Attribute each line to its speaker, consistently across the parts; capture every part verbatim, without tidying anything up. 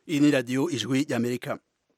Speaker 1: Iyi ni radiyo ijwi ry'Amerika.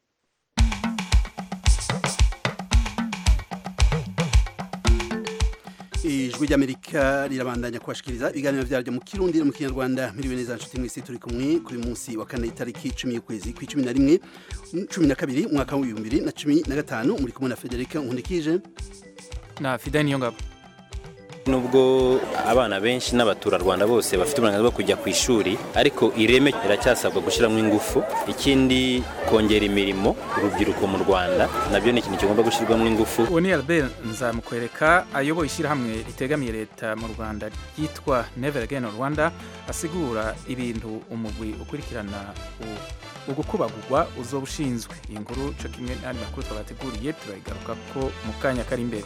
Speaker 1: Ijwi ry'Amerika rirabandanya kubashikiriza ibiganiro vyaryo mu Kirundi no mu Kinyarwanda. Miriwe neza nshuti mwese, turi kumwe kuri munsi wa kane itariki cumi y'ukwezi kw'icumi na rimwe cumi na kabiri umwaka wa bibiri na cumi na gatanu. Muri kumwe na Federica Nkundikije
Speaker 2: na Fidel Niyongabo.
Speaker 3: Nubwo abana benshi n'abaturarwanda bose bafite uburenganzira bwo kujya ku ishuri, ariko ireme riracyasabwa gushyiramo ingufu. Ikindi, kongera imirimo urubyiruko mu Rwanda nabyo ni ikintu kigomba gushyirwamo ingufu.
Speaker 2: Uwo ni Albert Nzamukwereka ayoboye ishyirahamwe ritegamiye leta mu Rwanda ryitwa Never Again Rwanda, asigura ibintu umugwi ukurikirana ugukubagurwa uzoba ushinzwe. Iyi nkuru cyo kimwe n'andi makuru twabateguriye turayigaruka ko mu kanya kari imbere.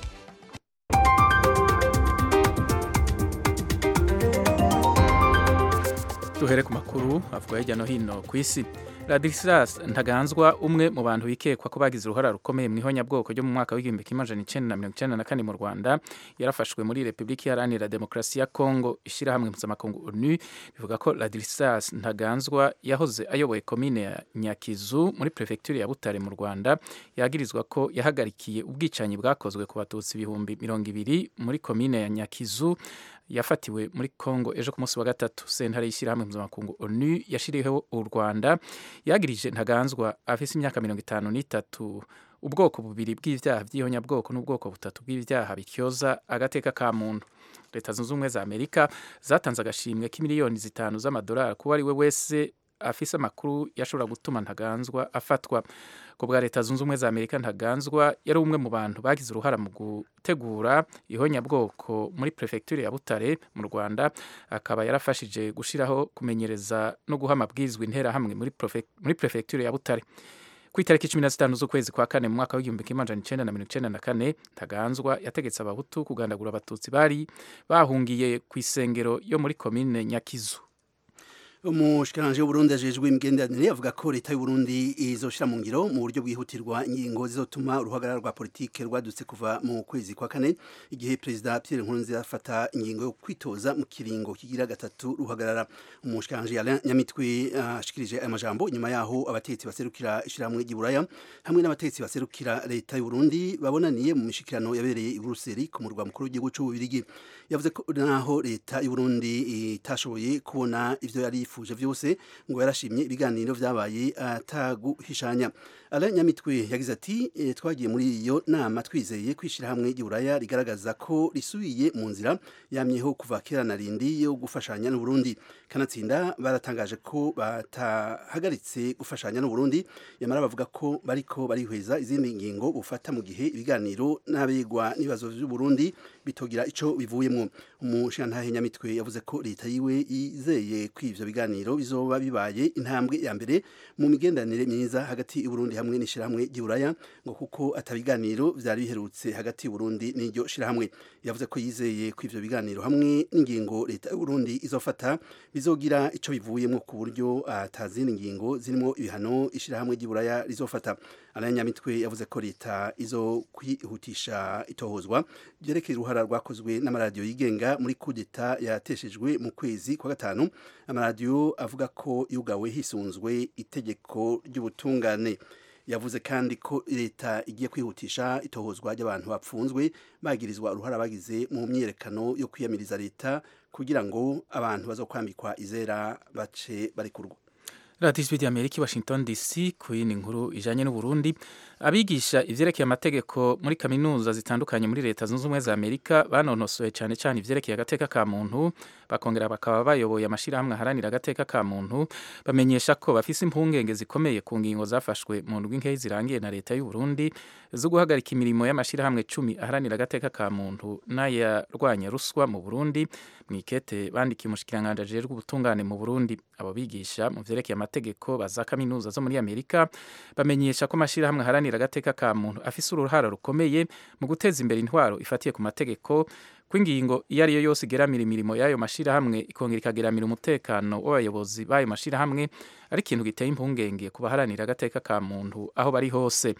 Speaker 2: Duhere ku makuru avuga hirya no hino ku isi. Ladislas Ntaganzwa, umwe mu bantu bikekwa ko bagize uruhara rukomeye mu ihonyabwoko ryo mu mwaka w'igihumbi kimwe amajana icenda na mirongo icenda na kane mu Rwanda, yarafashwe muri Repubulika Iharanira Demokarasi ya Kongo. Ishirahamwe mpuzamakungu O N U rivuga ko Ladislas Ntaganzwa yahoze ayoboye komine ya Nyakizu muri prefecture ya Butare mu Rwanda, yagirizwa ko yahagarikiye ubwicanyi bwakozwe ku batutsi ibihumbi mirongo ibiri muri komine ya Nyakizu yafatiwe muri Kongo ejo ku munsi wa gatatu. Sentare y'ishyirahamwe mpuzamakungu O N U yashiriyeho u Rwanda yagirije Ntaganzwa afise imyaka mirongo itanu n'itatu ubwoko bubiri bw'ivyaha vy'ihonyabwoko n'ubwoko butatu bw'ivyaha bikyoza agateka ka muntu. Leta zunze ubumwe za Amerika zatanze agashimwe k'imiliyoni zitanu z'amadolari kuba ari we wese afise amakuru yashobora gutuma Ntaganzwa afatwa. Ku bwa Leta zunze ubumwe za Amerika, Ntaganzwa yari umwe mu bantu bagize uruhara mu gutegura ihonyabwoko muri prefecture ya Butare mu Rwanda, akaba yarafashije gushiraho kumenyereza no guha amabwirizwa interahamwe muri muri prefecture ya Butare. Ku itariki cumi na zitanu z'ukwezi kwa kane mu mwaka w'igihumbi kimwe amajana icenda na mirongo icenda na kane, Ntaganzwa yategetse abahutu kugandagura abatutsi bari bahungiye ku isengero yo muri komine Nyakizu.
Speaker 1: Umushikiranganje w'Uburundi ajejwe imigenderanire avuga ko leta y'u Burundi izoshira mu ngiro mu buryo bwihutirwa ingingo zizotuma uruhagarara rwa politike rwadutse kuva mu kwezi kwa kane, igihe Perezida Pierre Nkurunziza afata ingingo yo kwitoza mu kiringo kigira gatatu ruhagarara. Umushikiranganje Alain Nyamitwe ashikirije aya majambo nyuma yaho abatetsi baserukira ishiramwe ry'Iburaya hamwe n'abatetsi baserukira leta y'u Burundi babonaniye mu mishikirano yabereye i Buruseli ku murwa mukuru w'igihugu c'Ububirigi. Yavuze ko naho leta y'u Burundi itashoboye kubona ivyo yari fuje vyose ngo yarashimye ibiganiro vyabaye ataguhishanya. Alain Nyamitwe yagize ati e, twagiye muri iyo nama twizeye kwishira hamwe y'Iburaya rigaragaza ko risubiye mu nzira yamyeho kuva kera na rindi yo gufashanya n'u Burundi. Kanatsinda baratangaje ko batahagaritse gufashanya n'u Burundi, yamara bavuga ko bariko barihweza izindi ngingo bufata mu gihe ibiganiro n'abegwa n'ibibazo vy'u Burundi bitogira ico bivuyemwo. Umushikirantahe Nyamitwe yavuze ko leta yiwe izeye kw'ivyo biganiro bizoba bibaye intambwe ya mbere mu migenderanire myiza hagati y'u Burundi hamwe n'ishirahamwe ry'Iburaya, ngo kuko atabiganiro vyari biherutse hagati y'u Burundi n'iryo shirahamwe. Yavuze ko yizeye kw'ivyo biganiro hamwe n'ingingo leta y'u Burundi izofata bizogira ico bivuyemwo ku buryo atazindi ngingo zirimo ibihano ishirahamwe ry'Iburaya rizofata. Alain Nyamitwe yavuze ko leta izo kwihutisha itohozwa byerekeye uruhara rwakozwe n'amaradiyo yigenga muri kudeta yateshejwe mu kwezi kwa gatanu, amaradiyo avuga ko yugawe hisunzwe itegeko ry'ubutungane. Yavuze kandi ko leta igiye kwihutisha itohozwa ry'abantu bapfunzwe bagirizwa uruhara bagize mu myerekano yo kwiyamiriza leta kugira ngo abantu bazokwambikwa izera bace barikurwa.
Speaker 2: Radio Ijwi ry'Amerika, Washington D C. Kuyini nkuru ijanye n'u Burundi, abigisha ivyerekeye amategeko muri kaminuza zitandukanye muri Leta zunze ubumwe za Amerika banonosoye cyane cyane ivyerekeye agateka ka muntu, bakongera bakaba bayoboye amashirahamwe aharanira agateka ka muntu, bamenyesha ko bafise impungenge zikomeye ku ngingo zafashwe mu ndwi nkeyi zirangiye na leta y'u Burundi zo guhagarika imirimo y'amashirahamwe cumi aharanira agateka ka muntu n'ayarwanya ruswa mu Burundi. Mwikete bandikiye umushikiranganje ajejwe ubutungane mu Burundi. Abo bigisha mu vyerekeye amategeko baza kaminuza zo muri Amerika bamenyesha ko amashirahamwe aharanira agateka ka muntu afise uruhara rukomeye mu guteza imbere intwaro ifatiye ku mategeko, kw'ingingo iyo ari yo yose igeramira imirimo y'ayo mashirahamwe ikongera ikageramira umutekano w'abayobozi b'ayo mashirahamwe ari ikintu giteye impungenge ku baharanira agateka ka muntu aho bari hose.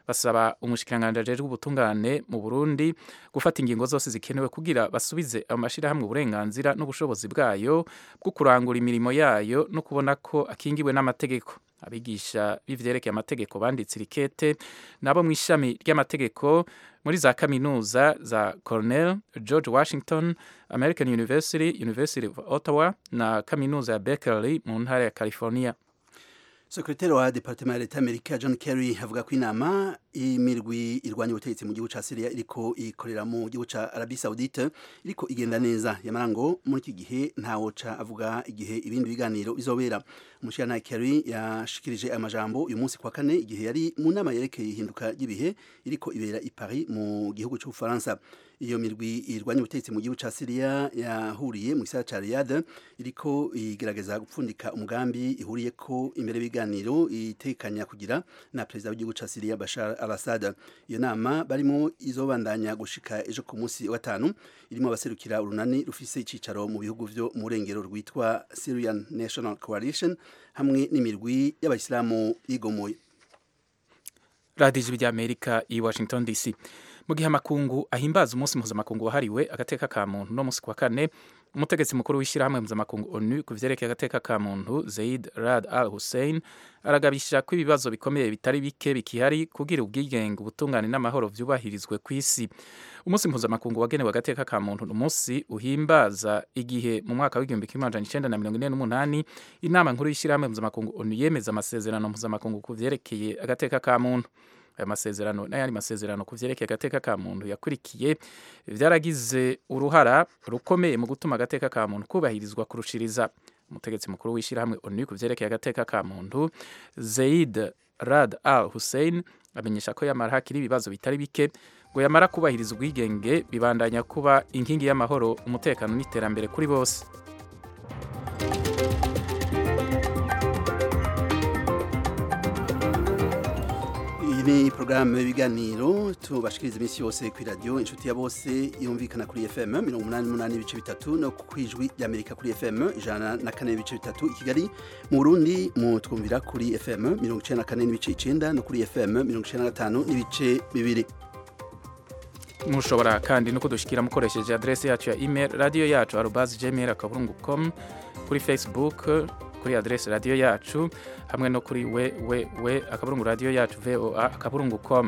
Speaker 2: basaba umushikiranganji ajejwe ubutungane mu Burundi gufata ingingo zose zikenewe kugira basubize amashirahamwe uburenganzira n'ubushobozi bwayo bwo kurangura imirimo yayo no kubona ko akingiwe n'amategeko. Abigisha b'ivyerekeye amategeko banditse irikete nabo mw'ishami ry'amategeko muri za kaminuza za Cornell, George Washington, American University, University of Ottawa na kaminuza ya Berkeley mu ntara ya California.
Speaker 1: Sekretari wa Departement ya Leta Amerika John Kerry avuga ko inama imirwi irwanya ubutegetsi mu gihugu ca Syria iriko ikorera mu gihugu ca Arabie Saoudite iriko igenda neza. Yamarango muri iki gihe ntawo ca avuga igihe ibindi biganiro bizobera. Umushana Kerry yashikirije amajambo uyu munsi kwa kane igihe yari mu nama yerekeye ihinduka ry'ibihe iriko ibera i Paris mu gihugu c'u Faransa. Iyo mirwi irwanya ubutegetsi mu gihugu ca Syria yahuriye mu gisagara ca Riyadh iriko igerageza gupfundika umugambi ihuriye ko imbere biganiro itekanya kugira na president w'igihugu ca Syria Bashar al-Assad. Iyo nama barimo izobandanya gushika ejo ku munsi wa gatanu irimo abaserukira urunani rufise icicaro mu bihugu vyo mu rengero rwitwa Syrian National Coalition hamwe n'imirwi y'abayisilamu yigomoye.
Speaker 2: Radio ya Amerika i Washington D C. Mu gihe amakungu ahimbaza umunsi mpuzamakungu wahariwe agateka ka muntu no munsi kwa kane, umutegetsi mukuru w'ishirahamwe mpuzamakungu ONU ku vyerekeye agateka ka muntu Zeid Rad Al Hussein aragabisha ko ibibazo bikomeye bitari bike bikihari kugira ubwigenge ubutungane n'amahoro vyubahirizwe kw'isi. Umunsi mpuzamakungu wagenewe agateka ka muntu umunsi uhimbaza igihe mu mwaka w'igihumbi kimwe amajana icenda na mirongo ine n'umunani inama nkuru y'ishirahamwe mpuzamakungu ONU yemeza amasezerano mpuzamakungu ku vyerekeye agateka ka muntu. Aya masezerano n'ayandi masezerano ku vyerekeye agateka ka muntu yakurikiye vyaragize uruhara rukomeye mu gutuma agateka ka muntu kubahirizwa kurushiriza. Umutegetsi mukuru w'ishirahamwe ONU ku vyerekeye agateka ka muntu Zeid Rad Al Hussein amenyesha ko yamara hakiri ibibazo bitari bike ngo yamara kubahiriza ubwigenge bibandanya kuba inkingi y'amahoro, umutekano n'iterambere kuri bose.
Speaker 1: Ni programme y'ibiganiro tubashikiriza iminsi yose kuri radio inshuti ya bose yumvikana kuri F M mirongo umunani n'umunani ibice bitatu no kwijwi ry'Amerika kuri F M ijana na kane ibice bitatu i Kigali. Mu Burundi mu twumvira kuri F M mirongo icenda na kane n'ibice icenda no kuri F M mirongo icenda na gatanu n'ibice bibiri.
Speaker 2: Mushobora kandi no kudushikira mukoresheje adresse yacu ya email radio yacu arobase gmail akaburungu dot com, kuri Facebook kuri adresse radio yacu hamwe no kuri we we we akaburungu radio yacu voa akaburungu com.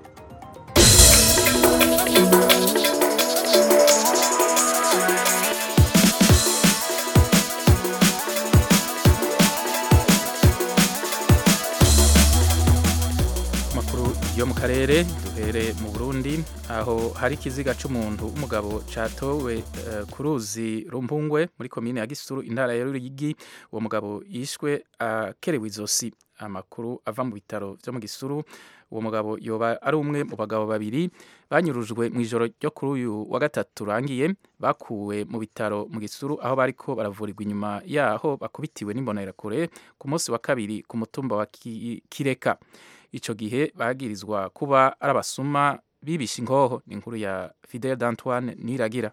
Speaker 2: Makuru yo mu karere duhere mu Burundi aho hari kiziga c'umuntu umugabo catowe uh, ku ruzi Rumpungwe muri komine ya Gisuru intara ya Ruyigi. Uwo mugabo yishwe akerewe uh, izosi. Amakuru ava mu bitaro vyo mu Gisuru, uwo mugabo yoba ari umwe mu bagabo babiri banyurujwe mu ijoro ryo kuri uyu wa gatatu rangiye, bakuwe mu bitaro mu Gisuru aho bariko baravurirwa inyuma yaho bakubitiwe n'imbonerakure ku munsi wa kabiri ku mutumba wa Kireka. Ico gihe bagirizwa kuba ari abasuma bibisha inkoho. Ni inkuru ya Fidel d'Antoine Niragira.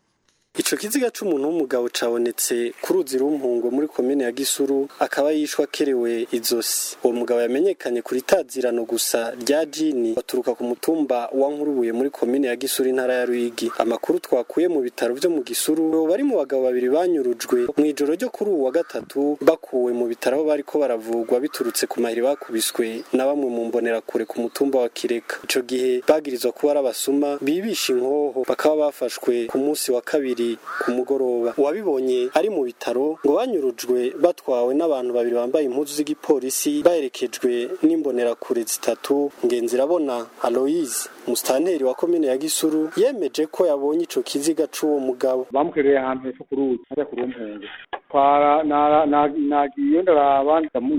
Speaker 4: Ico kiziga c'umuntu w'umugabo cabonetse ku ruzi Rumpungwe muri komine ya Gisuru, akaba yishwa kerewe izosi. Uwo mugabo yamenyekanye kuri tazirano gusa rya Jini baturuka ku mutumba wa Nkurubuye muri komine ya Gisuru intara ya Ruyigi. Amakuru twakuye mu bitaro vyo mu Gisuru, bari mu bagabo babiri banyurujwe mu ijoro ryo kuri uwa gatatu, bakuwe mu bitaro bariko baravugwa biturutse ku mahiri bakubiswe na bamwe mu mbonera kure ku mutumba wa Kireka. Ico gihe bagirizwa kuba ari abasuma bibisha inkoho, bakaba bafashwe ku munsi wa kabiri ku mugoroba. Uwabibonye ari mu bitaro ngo banyurujwe batwawe n'abantu babiri bambaye impuzu z'igipolisi baherekejwe n'imbonera kure zitatu. Ngenzirabona Aloise, mustanteri wa komine ya Gisuru, yemeje ko yabonye ico kiziga c'uwo mugabo.
Speaker 5: Bamukereye ahantu hepfo ku ruzi hajya ku Rumpungwe. Para na nagiye ndaraba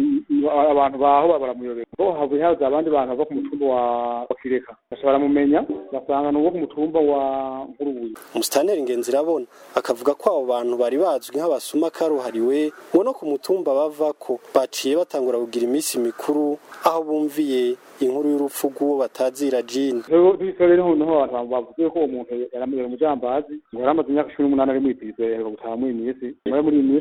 Speaker 5: abantu baho baramuyobera ko habuye haza abandi bantu bava ku mutumba wa Kireka bashobora mumenya basanga n'uwo ku mutumba wa Nkurubuye.
Speaker 4: Mustanteri Ngenzirabona akavuga ko abo bantu bari bazwi nk'abasuma karuhariwe ngo no ku mutumba bavako baciye batangura kugira iminsi mikuru aho bumviye inkuru y'urupfu rw'uwo batazira Jini.
Speaker 5: Rero bisore rero noho abantu bavuze ko uwo muntu yaramubera umujambazi ngo yaramaze imyaka cumi n'umunani ari mu ipizo yaheruka gutaha muri imisi muri muri imisi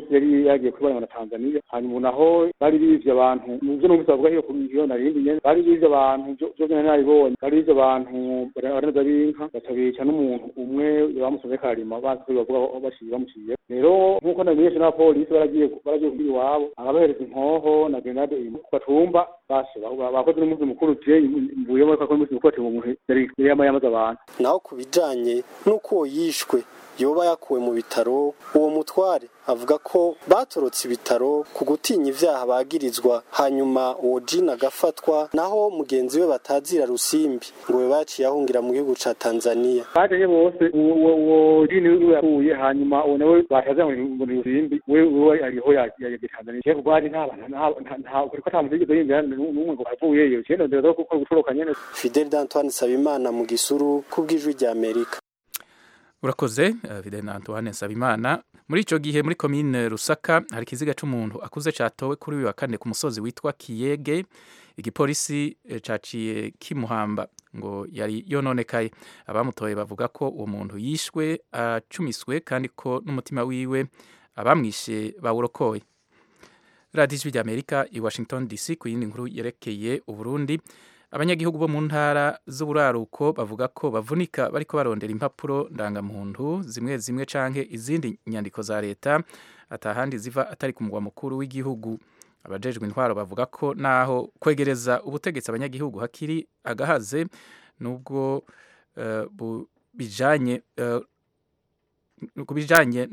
Speaker 5: polisi yari yagiye kubana na Tanzania hanyuma naho bari bivye abantu muvyo numvise bavuga hiyo kubiyo narindi nyene bari bivye abantu byo nyene nabibonye bari bivye abantu baranaza binka batabica n'umuntu umwe bamusoze karima bazi bavuga bashiye bamuciye rero nkuko namenyesha na polisi baragiye baragiye kuri iwabo abahereza inkoho na grenade batumba bashe bakoze n'umunsi mukuru je mvuye muri kwa munsi mukuru mu muhe yari yamaze abantu
Speaker 4: naho kubijanye nuko yishwe yoba yakuwe mu bitaro uwo mutware avuga ko batorotse ibitaro ku gutinya ivyaha bagirizwa hanyuma uwo Jina agafatwa naho mugenzi we batazira Rusimbi ngo we baciye ahungira mu gihugu ca Tanzania
Speaker 5: baje bose uwo Jina we yakuye hanyuma uwo nawe bataza ngo ni Rusimbi we we ariho yagiye Tanzania cyo bari ntabana nta kuri ko tamuzigize yinjira n'umwe ngo avuye yo cyene ndero ko gushoboka nyene
Speaker 4: Fidel Antoine Sabimana mu Gisuru kubwijwi rya Amerika.
Speaker 2: Urakoze Fidel Antoine Nsabimana. Muri ico gihe muri commune Rusaka hari kiziga c'umuntu akuze catowe kuri uyu wa kane ku musozi witwa Kiyege igipolisi caciye kimuhamba ngo yari yononekaye abamutoye bavuga ko uwo muntu yishwe acumiswe kandi ko n'umutima wiwe abamwishe bawurokoye. Radio Ijwi ry'Amerika i Washington D C ku yindi nkuru yerekeye Uburundi. Abanyagihugu bo mu ntara z'uburaruko bavuga ko bavunika bariko barondera impapuro ndangamuntu zimwe zimwe canke izindi nyandiko za leta atahandi ziva atari ku mugwa mukuru w'igihugu. Abajejwe intwaro bavuga ko naho kwegereza ubutegetsi abanyagihugu hakiri agahaze nubwo uh, bijanye uh, kubijanye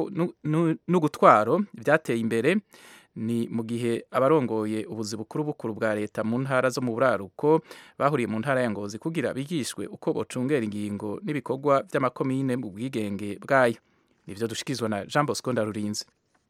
Speaker 2: n'ugutwaro byateye imbere ni mu gihe abarongoye ubuzi bukuru bukuru bwa leta mu ntara zo mu buraruko bahuriye mu ntara ya Ngozi kugira bigishwe uko bocungera ingingo n'ibikorwa by'amakomine mu bwigenge bwayo. Nivyo dushikizwa na Jean Bosco Ndarurinze.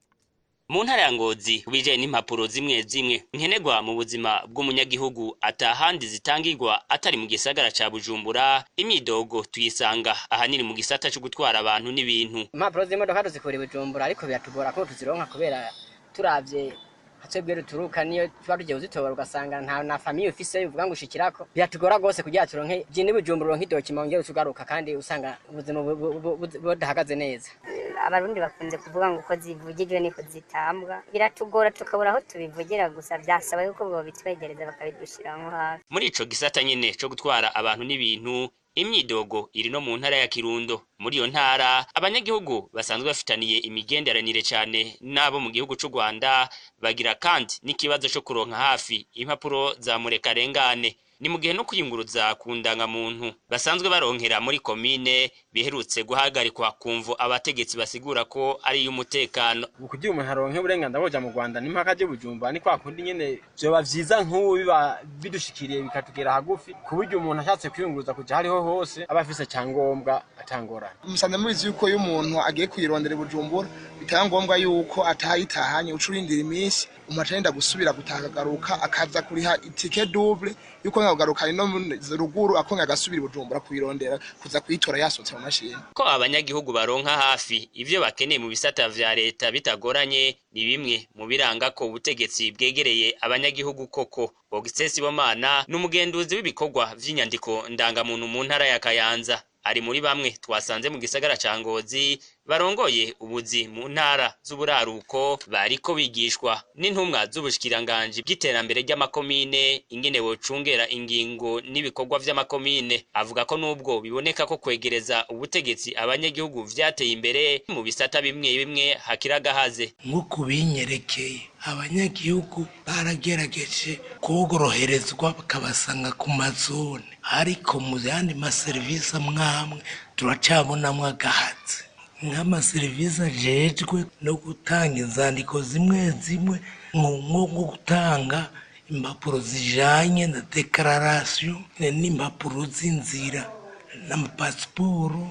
Speaker 6: Mu ntara ya Ngozi bijanye n'impapuro zimwe zimwe nkenegwa mu buzima bw'umunyagihugu atahandi zitangirwa atari mu gisagara ca Bujumbura, imyidogo tuyisanga ahanini mu gisata cyo gutwara abantu n'ibintu.
Speaker 7: Impapuro z'imodoka tuzikora i Bujumbura ariko biratugora ko tuzironka kubera turavye hatwebwe ruturuka niyo tuba tugiye uzitobora ugasanga nta na famille ufise uvuga ngo ushikirako biratugora gose kugira turonke je ni Bujumbura nk'idoki mongera usugaruka kandi usanga ubuzima budahagaze neza.
Speaker 8: Abarundi bakunze kuvuga ngo uko zivugijwe niko zitambwa biratugora tukabura aho tubivugira gusa byasaba yuko bo bitwegereza bakabidushiramwo hafi.
Speaker 6: Muri ico gisata nyene cyo gutwara abantu n'ibintu imyidogo iri no mu ntara ya Kirundo. Muri iyo ntara abanyagihugu basanzwe bafitaniye imigenderanire cyane nabo mu gihugu c'u Rwanda bagira kandi n'ikibazo cyo kuronka hafi impapuro za murekarengane. Ni mu gihe no kuyunguruza ku ndangamuntu basanzwe baronkera muri komine biherutse guhagarikwa kumvo abategetsi basigura ko ari y'umutekano.
Speaker 9: Kugira umuntu aronke uburenganzira boja mu Rwanda n'impaka je Bujumbura ni kwa kundi nyene byoba vyiza nk'ubu biba bidushikiriye bikatugera hagufi ku buryo umuntu ashatse kwiyunguruza kuja hariho hose abafise cyangombwa atangorana.
Speaker 10: Musanze mubizi yuko iyo umuntu agiye kwirondera Bujumbura bitangombwa yuko atahitahanye ucurindira iminsi umacenda gusubira gutagaruka akaza kuriha itike double yuko ngagaruka no ruguru akonga gasubira Bujumbura kwirondera kuza kwitora yasotse mu mashini.
Speaker 6: Ko abanyagihugu baronka hafi ivyo bakeneye mu bisata vya leta bitagoranye ni bimwe mu biranga ko ubutegetsi bwegereye abanyagihugu koko. Augustin Sibomana n'umugenduzi w'ibikorwa vy'inyandiko ndangamuntu mu ntara ya Kayanza ari muri bamwe twasanze mu gisagara ca Ngozi barongoye ubuzi mu ntara z'uburaruko bariko bigishwa n'intumwa z'ubushikiranganje bw'iterambere ry'amakomine ingene bocungera ingingo n'ibikorwa vy'amakomine. Avuga ko nubwo biboneka ko kwegereza ubutegetsi abanyagihugu vyateye imbere mu bisata bimwe bimwe hakiragahaze.
Speaker 11: Nkuko binyerekeye abanyagihugu baragerageje kugoroherezwa bakabasanga ku mazone ariko mu yandi maserivisi amwamwe turacabonamwe agahatse nk'amaserivisi ajejwe no gutanga inzandiko zimwe zimwe nko gutanga impapuro zijanye na declaration n'impapuro z'inzira n'amapasiporo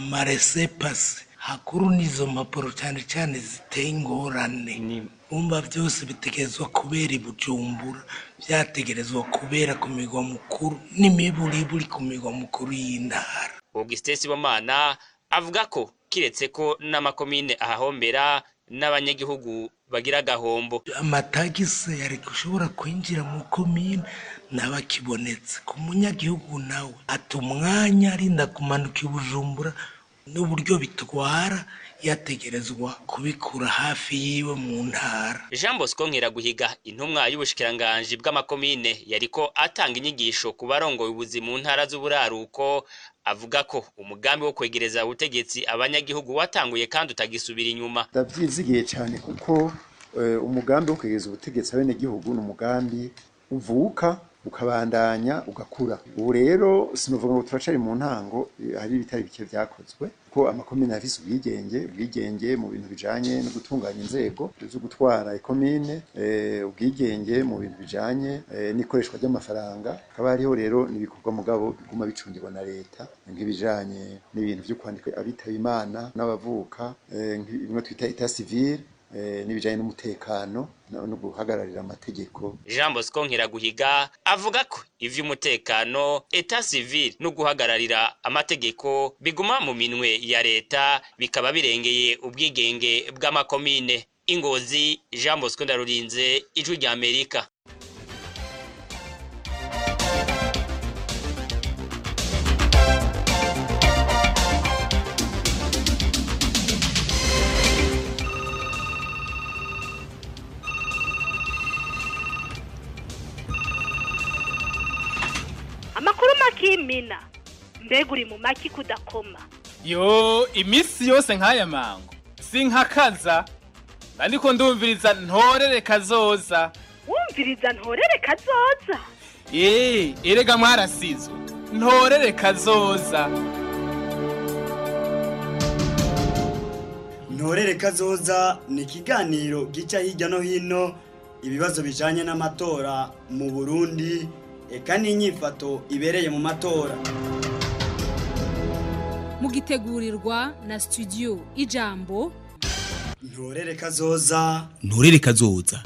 Speaker 11: amaresepase hakuru nizo mpapuro cyane cyane ziteye ingorane. Umba byose bitegerezwa kubera i Bujumbura byategerezwa kubera ku migwa mukuru n'imiburi buri ku migwa mukuru y'intara.
Speaker 6: Augustin Sibomana avuga ko kiretse ko n'amakomine ahahombera n'abanyagihugu bagira gahombo.
Speaker 11: Amatagisi yari gushobora kwinjira mu komine nabakibonetse ku munyagihugu nawe atumwanya arinda kumanuka i Bujumbura n'uburyo bitwara yategerezwa kubikura hafi yiwe mu ntara.
Speaker 6: Jean Bosco Nkiraguhiga intumwa y'ubushikiranganje bw'amakomine yariko atanga inyigisho ku barongoye ubuzi mu ntara z'uburaruko avuga ko umugambi wo kwegereza ubutegetsi abanyagihugu watanguye kandi utagisubira inyuma.
Speaker 12: Ndavyizigiye cyane kuko uh, umugambi wo kwegereza ubutegetsi abanyagihugu n'umugambi uvuka ukabandanya ugakura. Ubu rero sinovuga ngo turacari mu ntango, hari ibitari bike vyakozwe ko amakomine afise ubwigenge ubwigenge mu bintu bijanye no gutunganya inzego zo gutwara ikomine, eh, ubwigenge mu bintu bijanye eh, n'ikoreshwa ry'amafaranga. Akaba hariho rero nibikorwa mugabo biguma bicungirwa na leta nk'ibijanye n'ibintu byo kwandika abitaba Imana n'abavuka, eh, nk'ibintu twita etat civil, eh, n'ibijanye n'umutekano no guhagararira amategeko.
Speaker 6: Jean Bosco Nkiraguhiga avuga ko ivy'umutekano etat civil no guhagararira amategeko biguma mu minwe ya leta bikaba birengeye ubwigenge bw'amakomine. Ingozi, Jean Bosco Ndarurinze, Ijwi rya Amerika.
Speaker 13: Amakuru makimina mbega uri mu maki kudakoma.
Speaker 14: Yo imisi yose nkaya mango sinkakaza ariko ndumviriza ntorere kazoza.
Speaker 13: Wumviriza ntorere kazoza?
Speaker 14: Eh, erega mwarasizo ntorere kazoza.
Speaker 15: Ntorere kazoza ni ikiganiro gica hirya no hino ibibazo bijanye n'amatora mu Burundi, eka n'inyifato ibereye mu matora.
Speaker 16: Mugitegurirwa na studio Ijambo.
Speaker 15: Ntorere kazoza.
Speaker 11: Ntorere kazoza.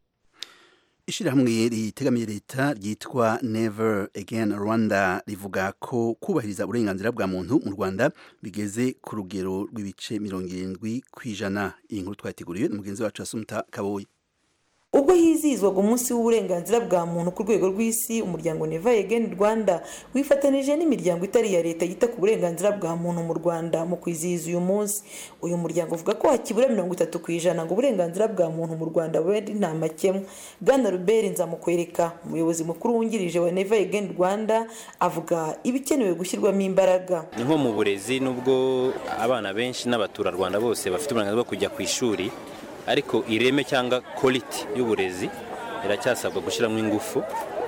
Speaker 1: Ishirahamwe ritegamiye leta ryitwa Never Again Rwanda rivuga ko kubahiriza uburenganzira bwa muntu mu Rwanda bigeze ku rugero rw'ibice mirongo irindwi kw'ijana. Iyi nkuru twateguriwe n'umugenzi wacu Asumta Kaboyi.
Speaker 17: Ubwo hizizwaga umunsi w'uburenganzira bwa muntu ku rwego rw'isi, umuryango Never Again Rwanda wifatanije n'imiryango itari ya leta yita ku burenganzira bwa muntu mu Rwanda mu kwizihiza uyu munsi. Uyu muryango uvuga ko hakibura mirongo itatu kw'ijana ngo uburenganzira bwa muntu mu Rwanda bube nta makemwa. Bwana Robert Nzamukwereka, umuyobozi mukuru wungirije wa Never Again Rwanda, avuga ibikenewe gushyirwamo imbaraga.
Speaker 3: Ni nko mu burezi, nubwo abana benshi n'abaturarwanda bose bafite uburenganzira bwo kujya ku ishuri, ariko ireme cyangwa quality y'uburezi iracyasabwa gushyiramo ingufu.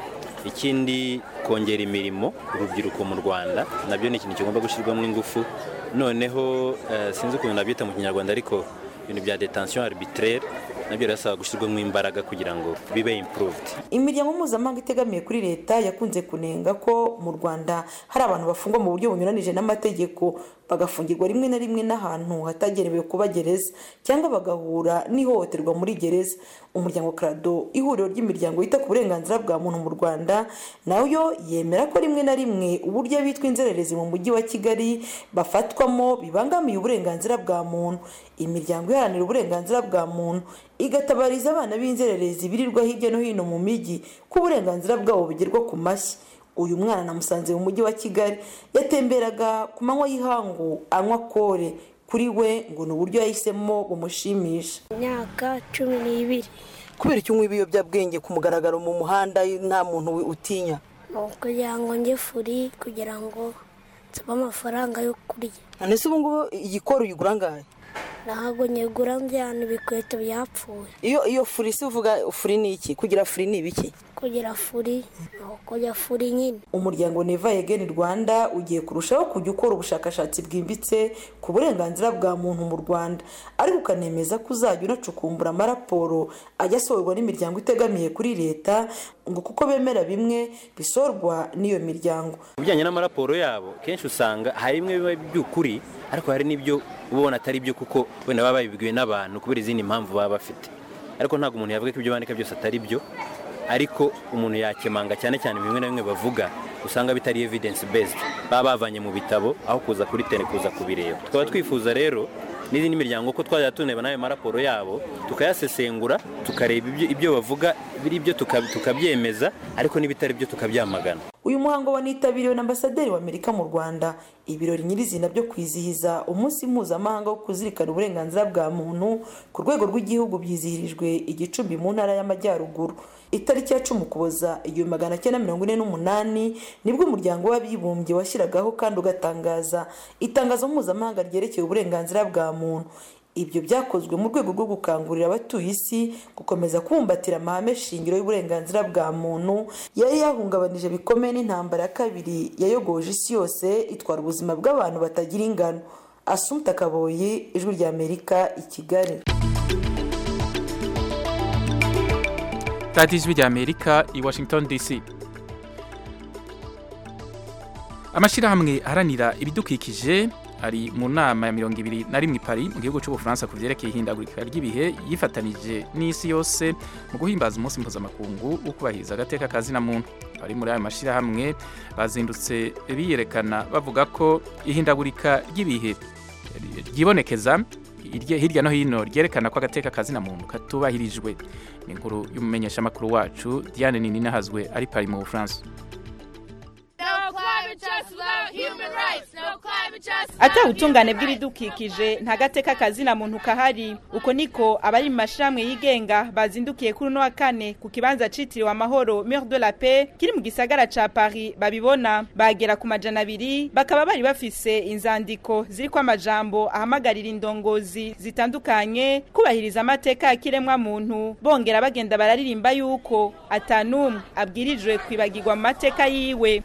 Speaker 3: Ikindi kongera imirimo urubyiruko mu Rwanda nabyo ni ikintu kigomba gushyirwamo ingufu. Noneho uh, sinzi ukuntu nabyita mu Kinyarwanda, ariko ibintu bya detention arbitraire nabyo birasaba gushyirwamo imbaraga kugira ngo bibe improved.
Speaker 17: Imiryango mpuzamahanga itegamiye kuri leta yakunze kunenga ko mu Rwanda hari abantu bafungwa mu buryo bunyuranije n'amategeko, bagafungirwa rimwe na rimwe n'ahantu hatagenewe kuba gereza cyangwa bagahura n'ihohoterwa muri gereza. Umuryango Krado, ihuriro ry'imiryango yita ku burenganzira bwa muntu mu Rwanda, nayo yemera ko rimwe na rimwe uburyo bitwa inzererezi mu mujyi wa Kigali bafatwamo bibangamiye uburenganzira bwa muntu. Imiryango iharanira uburenganzira bwa muntu igatabariza abana b'inzererezi birirwa hirya no hino mu mijyi ko uburenganzira bwabo bugerwa ku mashyi. Uyu mwana namusanze mu mujyi wa Kigali, yatemberaga ku manywa y'ihangu anywa kore. Kuri we ngo n'uburyo yahisemo bumushimisha.
Speaker 18: Imyaka cumi n'ibiri.
Speaker 17: Kubera icyo ibiyobyabwenge ku mugaragaro mu muhanda nta muntu utinya?
Speaker 18: Kugira ngo nge furi, kugira ngo nsaba amafaranga yo kurya.
Speaker 17: Nese ubu ngubu igikoro uyigura ngahe?
Speaker 18: Ntago nyegura njyana ibikweto byapfuye.
Speaker 17: Iyo iyo furi se uvuga furi ni iki? Kugira furi ni ibiki?
Speaker 18: Kugira furi, kugira furi nyine.
Speaker 17: Umuryango Never Again Rwanda ugiye kurushaho kujya ukora ubushakashatsi bwimbitse ku burenganzira bwa muntu mu Rwanda, ariko ukanemeza ko uzajya unacukumbura amaraporo ajya asohorwa n'imiryango itegamiye kuri leta, ngo kuko bemera bimwe bisorwa n'iyo miryango.
Speaker 3: Bijyanye n'amaraporo yabo kenshi usanga hari imwe biba by'ukuri, ariko hari n'ibyo ubona atari byo kuko wenda baba babibwiwe n'abantu kubera izindi mpamvu baba bafite. Ariko ntabwo umuntu yavuga ko ibyo bandika byose atari byo, ariko umuntu yakemanga cyane cyane bimwe na bimwe bavuga usanga bitari evidence based, baba bavanye mu bitabo aho kuza kuri tele kuza kubireba. Tukaba twifuza rero n'izindi miryango ko twajya tuneba nayo maraporo yabo tukayasesengura tukareba ibyo ibyo bavuga biri byo tukabyemeza ariko n'ibitari byo tukabyamagana.
Speaker 17: Uyu muhango wanitabiriwe na ambasaderi wa Amerika mu Rwanda. Ibirori nyirizina byo kwizihiza umunsi mpuzamahanga wo kuzirikana uburenganzira bwa muntu ku rwego rw'igihugu byizihirijwe igicumbi mu ntara y'Amajyaruguru. Itariki ya cumi Ukuboza igihumbi magana cyenda mirongo ine n'umunani nibwo umuryango w'abibumbye washyiragaho kandi ugatangaza itangazo mpuzamahanga ryerekeye uburenganzira bwa muntu. Ibyo byakozwe mu rwego rwo gukangurira abatuye isi gukomeza kubumbatira amahame shingiro y'uburenganzira bwa muntu yari yahungabanije bikomeye n'intambara ya kabiri yayogoje isi yose itwara ubuzima bw'abantu batagira ingano. Assumpta Kaboyi, Ijwi rya Amerika, i Kigali.
Speaker 2: Radio Ijwi rya Amerika, i Washington D C. Amashirahamwe aharanira ibidukikije ari mu nama ya mirongo ibiri na rimwe i Paris mu gihugu cy'Ubufaransa ku vyerekeye ihindagurika ry'ibihe yifatanije n'isi yose mu guhimbaza umunsi mpuzamakungu wo kubahiriza agateka kazina muntu. Bari muri ayo mashirahamwe bazindutse biyerekana bavuga ko ihindagurika ry'ibihe ryibonekeza hirya no hino ryerekana ko agateka kazina muntu katubahirijwe. Ni inkuru y'umumenyesha makuru wacu Diane Nininahazwe ari Paris mu Bufaransa.
Speaker 19: Ata ubutungane bw'ibidukikije nta gateka kazina muntu kahari. Uko niko abari mu mashiramwe yigenga bazindukiye kuri no wa kane ku kibanza citiriwe amahoro Mur de la Paix kiri mu gisagara ca Paris babibona. Bagera ku majana abiri bakaba bari bafise inzandiko ziri kwa amajambo ahamagarira indongozi zitandukanye kubahiriza amateka ya kiremwa muntu, bongera bagenda bararirimba yuko atanumwe abwirijwe kwibagirwa mu mateka yiwe.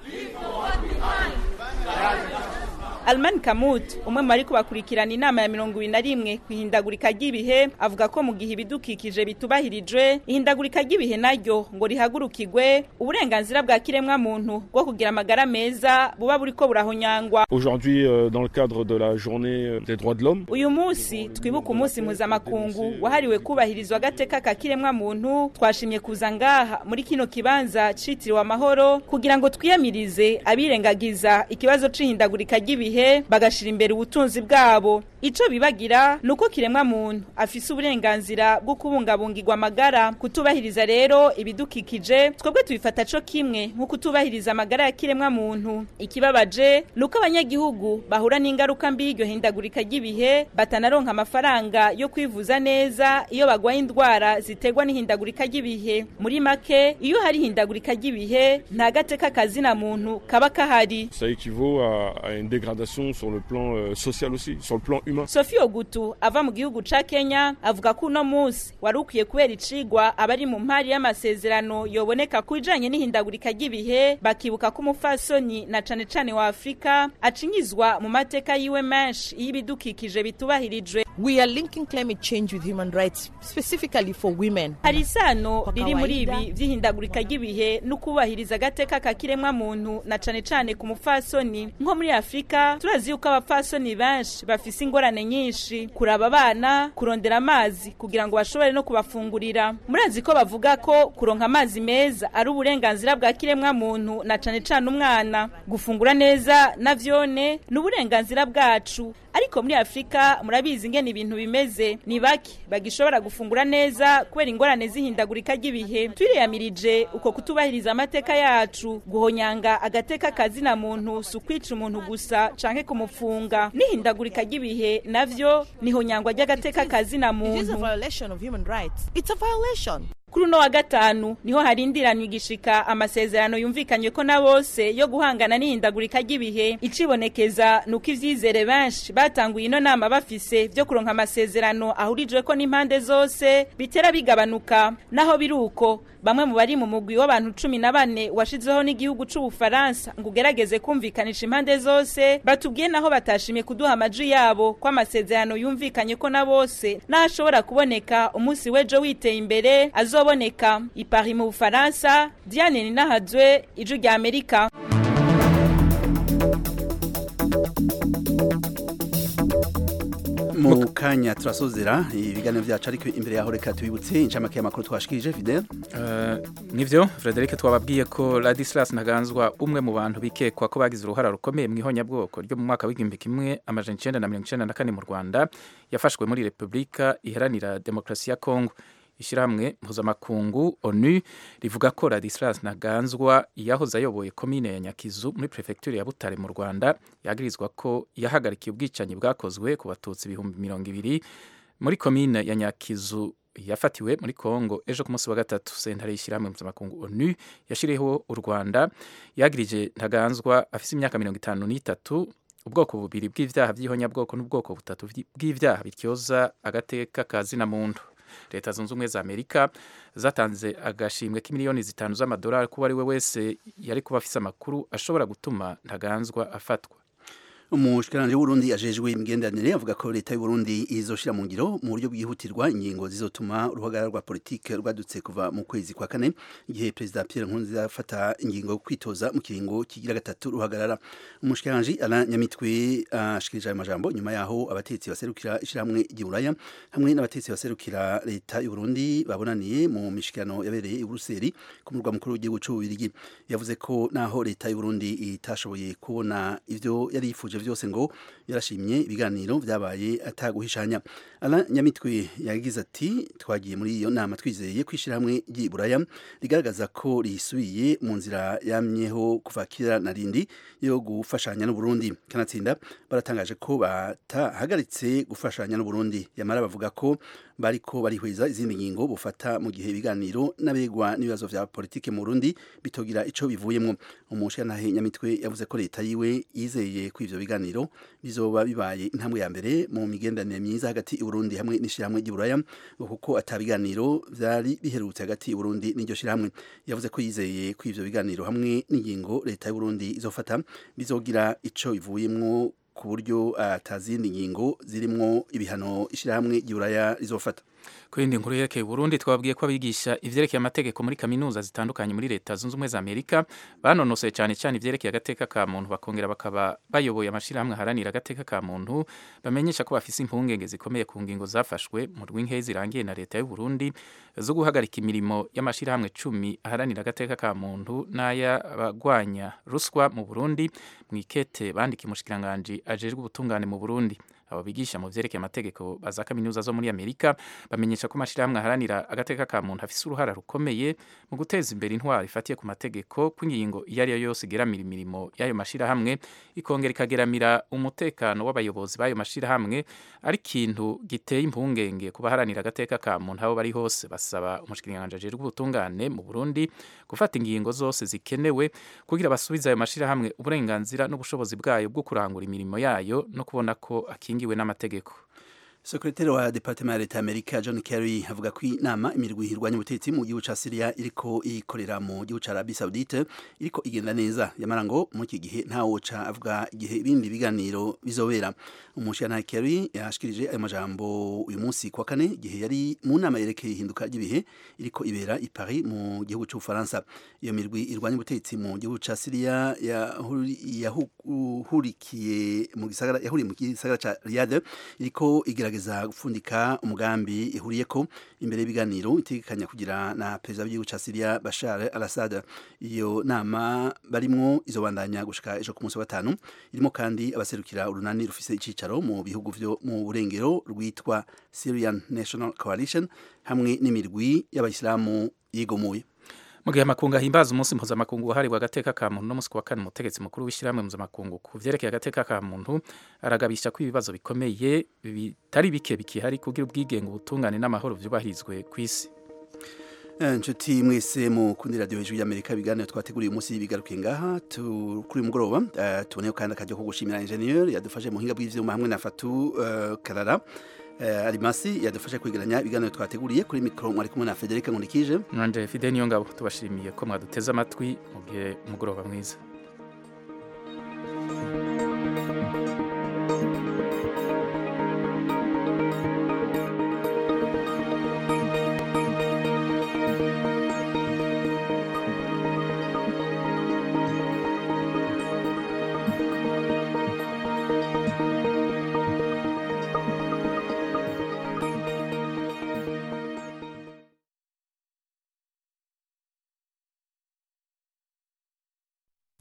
Speaker 19: Alman Kamut, umwe mu bari kubakurikirana inama ya mirongo ibiri na rimwe kwihindagurika ry'ibihe, avuga ko mu gihe ibidukikije bitubahirijwe ihindagurika ry'ibihe naryo ngo rihagurukirwe uburenganzira bwa kiremwa muntu bwo kugira amagara meza buba buriko burahonyangwa.
Speaker 20: Aujourd'hui euh, dans le cadre de la journée des droits de l'homme,
Speaker 19: uyu munsi twibuka umunsi mpuzamakungu wahariwe kubahirizwa agateka ka kiremwa muntu, twashimye kuza ngaha muri kino kibanza citiriwe amahoro kugira ngo twiyamirize abirengagiza ikibazo c'ihindagurika ry'ibihe bagashira imbere ubutunzi bwabo. Ico bibagira nuko kiremwa muntu afise uburenganzira bwo kubungabungirwa amagara. Kutubahiriza rero ibidukikije twebwe tubifata co kimwe nko kutubahiriza amagara ya kiremwa muntu. Ikibabaje nuko abanyagihugu bahura n'ingaruka mbi y'iryo hindagurika ry'ibihe, batanaronka amafaranga yo kwivuza neza iyo bagwaye indwara zitegwa n'ihindagurika ry'ibihe. Muri make iyo hari hindagurika ry'ibihe nta gateka kazina muntu kaba kahari.
Speaker 20: Ça équivaut à, à une dégradation sur le plan euh, social aussi, sur le plan humain.
Speaker 19: Sophie Ogutu ava mu gihugu ca Kenya avuga ko uno munsi wari ukwiye kubera icigwa abari mu mpari y'amasezerano yoboneka kujanye n'ihindagurika ry'ibihe, bakibuka ko umufasoni na cane cane wa Afrika acinyizwa mu mateka yiwe menshi y'ibidukikije bitubahirijwe.
Speaker 21: We are linking climate change with human rights, specifically for women.
Speaker 19: Hari isano riri muri ibi vy'ihindagurika ry'ibihe no kubahiriza agateka ka kiremwa muntu na cane cane ku mufasoni. Nko muri Afrika turazi yuko abafasoni benshi bafise ingorane nyinshi, kuraba abana, kurondera amazi kugira ngo bashobore no kubafungurira. Murazi ko bavuga ko kuronka amazi meza ari uburenganzira bwa kiremwa muntu na cane cane umwana. Gufungura neza navyone n'uburenganzira bwacu. Ariko muri Afrika murabizi ngene ibintu bimeze, ni baki bagishobora gufungura neza kubera ingorane zihindagurika ry'ibihe. Twireyamirije uko kutubahiriza amateka yacu, guhonyanga agateka kazina muntu sukwica umuntu gusa canke kumufunga. N'ihindagurika ry'ibihe navyo nihonyangwa ry'agateka kazina muntu.
Speaker 21: It is a violation of human rights. It's a violation.
Speaker 19: Kuri no wa gatanu niho harindiranywe igishika amasezerano yumvikanywe ko na bose yo guhangana n'ihindagurika ry'ibihe. Icibonekeza nuko ivyizere benshi batanguye ino nama bafise byo kuronka amasezerano ahurijwe ko n'impande zose bitera bigabanuka. Naho biruko bamwe mu bari mu mugwi w'abantu cumi na bane washizeho n'igihugu c'Ubufaransa ngo ugerageze kumvikanisha impande zose, batubwiye naho batashimye kuduha amaji yabo ko amasezerano yumvikanye ko na bose nashobora kuboneka umunsi wejo witeye imbere azoboneka. I Paris mu Bufaransa, Diane Ninahazwe, Ijwi rya Amerika.
Speaker 1: Mu kanya turasozera ibiganiro byacu ariko imbere yaho reka tubibutse incamake y'amakuru twashikirije Fidel.
Speaker 2: Uh, nivyo Frederic twababwiye ko Ladislas Ntaganzwa umwe mu bantu bikekwa ko bagize uruhara rukomeye mu ihonyabwoko ryo mu mwaka w'igihumbi kimwe amajana icenda na mirongo icenda na kane mu Rwanda yafashwe muri Republika Iharanira Demokarasi ya Kongo. Ishiramwe mpuzamakungu ONU rivuga ko Ladislas Ntaganzwa yahoze ayoboye komine ya Nyakizu muri prefecture ya Butare mu Rwanda yagirizwa ko yahagarikiye ubwicanyi bwakozwe ku batutsi ibihumbi mirongo ibiri muri komine ya Nyakizu yafatiwe muri Kongo ejo ku munsi wa gatatu. Sentare y'ishiramwe mpuzamakungu ONU yashiriyeho u Rwanda yagirije Ntaganzwa afise imyaka mirongo itanu n'itatu ubwoko bubiri bw'ivyaha vy'ihonyabwoko n'ubwoko butatu bw'ivyaha bityoza agateka kazina muntu. Leta zunze ubumwe za Amerika zatanze agashimwe k'imiliyoni zitanu z'amadolari kuba ari we wese yari kuba afise amakuru ashobora gutuma Ntaganzwa afatwa.
Speaker 1: Umushikiranje w'Urundi ajejwe imigenderanire avuga ko leta y'u Burundi izoshira mu ngiro mu buryo bwihutirwa ingingo zizotuma uruhagarara rwa politike rwadutse kuva mu kwezi kwa kane igihe President Pierre Nkurunziza afata ingingo yo kwitoza mu kiringo kigira gatatu ruhagarara. Umushikiranje Alain Nyamitwe ashikirije ayo majambo nyuma yaho abatetsi baserukira ishiramwe ry'Uburaya hamwe n'abatetsi baserukira leta y'u Burundi babonaniye mu mishikirano yabereye i Buruseli ku murwa mukuru w'igihugu c'Ububirigi. Yavuze ko naho leta y'u Burundi itashoboye kubona ivyo yari yifuje vyose ngo yarashimye ibiganiro vyabaye ataguhishanya. Alain Nyamitwe yagize ati twagiye muri iyo nama twizeye kwishira hamwe ry'Iburaya rigaragaza ko risubiye mu nzira yamyeho kuva kera narindi yo gufashanya n'u Burundi. Kanatsinda baratangaje ko batahagaritse gufashanya n'u Burundi yamara bavuga ko bariko barihweza izindi ngingo bufata mu gihe ibiganiro n'abegwa n'ibibazo vya politike mu Burundi bitogira ico bivuyemwo. Umushikiranahe Nyamitwe yavuze ko leta yiwe yizeye ko ivyo biganiro bizoba bibaye intambwe ya mbere mu migenderanire myiza hagati y'u Burundi hamwe n'ishiramwe ry'Iburaya kuko atabiganiro vyari biherutse hagati y'u Burundi n'iryo shiramwe. Yavuze ko yizeye ko ivyo biganiro hamwe n'ingingo leta y'u Burundi izofata bizogira ico bivuyemwo ku buryo atazindi ngingo zirimwo ibihano ishirahamwe ry'Iburaya rizofata.
Speaker 2: Kwindi nkuru yerekeye Burundi twabwiye ko abigisha ivyerekeye amategeko muri kaminuza zitandukanye muri leta zunze ubumwe za Amerika banonoseye cyane cyane ivyerekeye agateka ka muntu bakongera bakaba bayoboye amashirahamwe haranira agateka ka muntu bamenyesha ko bafise impungenge zikomeye ku ngingo zafashwe mu rw'inkeye zirangiye na leta y'u Burundi zo guhagarika imirimo y'amashirahamwe cumi aharanira agateka ka muntu n'aya bagwanya ruswa mu Burundi mwikete bandika umushikiranganje ajejwe ubutungane mu Burundi. Abo bigisha mu vyerekeye amategeko baza kaminuza zo muri Amerika bamenyesha ko amashirahamwe aharanira agateka ka muntu afise uruhara rukomeye mu guteza imbere intwaro ifatiye ku mategeko kw'ingingo iyo ari yo yose igeramira imirimo y'ayo mashirahamwe ikongera ikageramira umutekano w'abayobozi b'ayo mashirahamwe ari ikintu giteye impungenge ku baharanira agateka ka muntu aho bari hose. Basaba umushikiranganje ajejwe ubutungane mu Burundi gufata ingingo zose zikenewe kugira basubize ayo mashirahamwe uburenganzira n'ubushobozi bwayo bwo kurangura imirimo yayo no kubona ko akingiwe n'amategeko.
Speaker 1: Sekretari wa Departement ya Leta Amerika John Kerry avuga ko inama imirwi hirwanya ubutetsi mu gihugu ca Syria iriko ikorera mu gihugu ca Arabie Saoudite iriko igenda neza yamara ngo mu iki gihe nta woca avuga igihe ibindi biganiro bizobera. Umushana Kerry yashikirije ayo majambo uyu munsi kwa kane igihe yari mu nama yerekeye ihinduka ry'ibihe iriko ibera i Paris mu gihugu c'u Faransa. Iyo mirwi irwanya ubutetsi mu gihugu ca Syria yahurikiye mu gisagara yahuriye mu gisagara ca Riyadh iriko igira gerageza gupfundika umugambi ihuriye ko imbere y'ibiganiro itegekanya kugira na perezida w'igihugu ca Syria Bashar al-Assad. Iyo nama barimwo izobandanya gushika ejo ku munsi wa gatanu irimo kandi abaserukira urunani rufise icicaro mu bihugu vyo mu burengero rwitwa Syrian National Coalition hamwe n'imirwi y'abayisilamu yigomuye.
Speaker 2: Mu gihe amakungu ahimbaza umunsi mpuzamakungu wahariwe agateka ka muntu no musi wa kane umutegetsi mukuru w'ishyirahamwe mpuzamakungu ku vyerekeye agateka ka muntu aragabisha ko ibibazo bikomeye bitari bike bikihari kugira ubwigenge ubutungane n'amahoro vyubahirizwe kw'isi.
Speaker 1: Nshuti mwese mu kundi radio hejuru y'Amerika ibiganiro twateguriye umunsi bigarukiye ngaha kuri mugoroba uh, tuboneyo kandi akajya ko gushimira ingenieur yadufashe mu hinga bw'ivyuma hamwe na Fatu uh, Karara Uh, Arimasi yadufasha kwegeranya ibiganiro twateguriye kuri mikro mwari kumwe na Federica Nkundikije
Speaker 2: nanje Fide Niyongabo tubashimiye ko mwaduteze amatwi mu gihe mugoroba mwiza.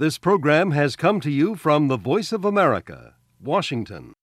Speaker 5: This program has come to you from the Voice of America, Washington.